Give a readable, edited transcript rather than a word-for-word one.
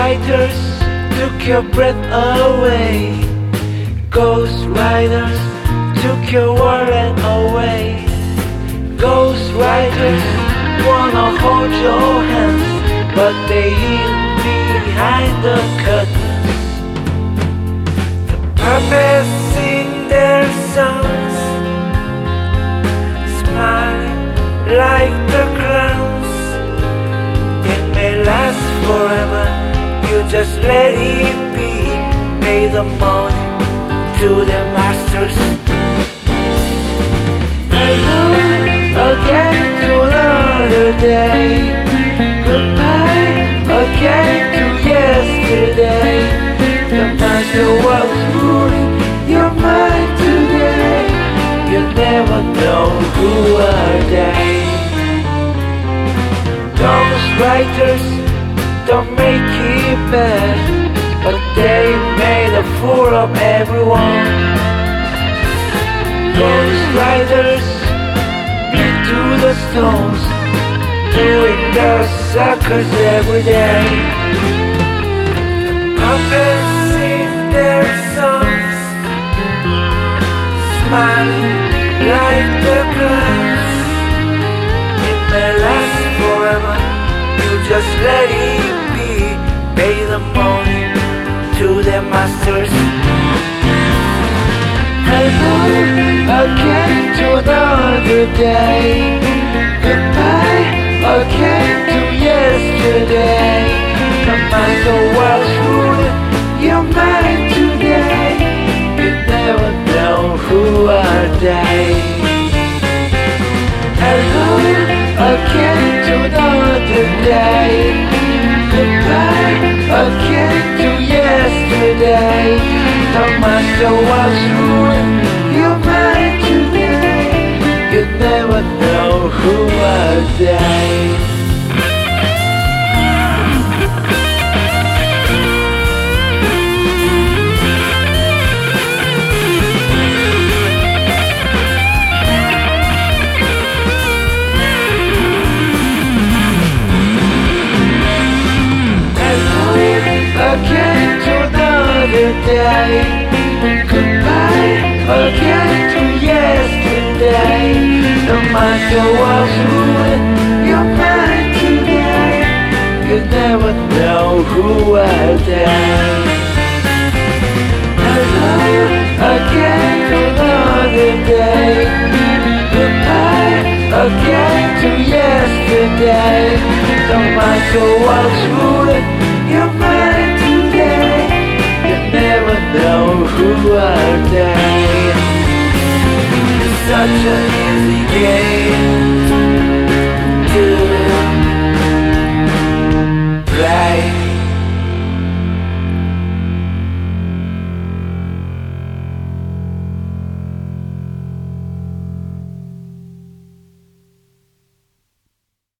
Riders took your breath away. Ghost riders took your wallet away. Ghost riders wanna hold your hands, but they hid behind the curtains. The puppets sing their songs, smiling like the clowns. It may last forever, you just let it be. Pay the money to the masters. Hello again to another day. Goodbye again to yesterday. The master walks through your mind today. You never know who are they. Those writers don't make it bad, but they made a fool of everyone. Those riders beat to the stones, doing their suckers every day. Puppets sing their songs, smiling like the clouds. It may last forever, you just let it be. Pay the money to the masters. Hello again to another day. Goodbye again to yesterday. The master walks through your mind today. You never know who are they. Hello again to another day. Goodbye again to yesterday. The master walks through your mind today. You never know who are they. Again to another day. Goodbye again to yesterday. The master walks through your mind today. You never know who are they. Hello again to another day. Goodbye again to yesterday. The master walks through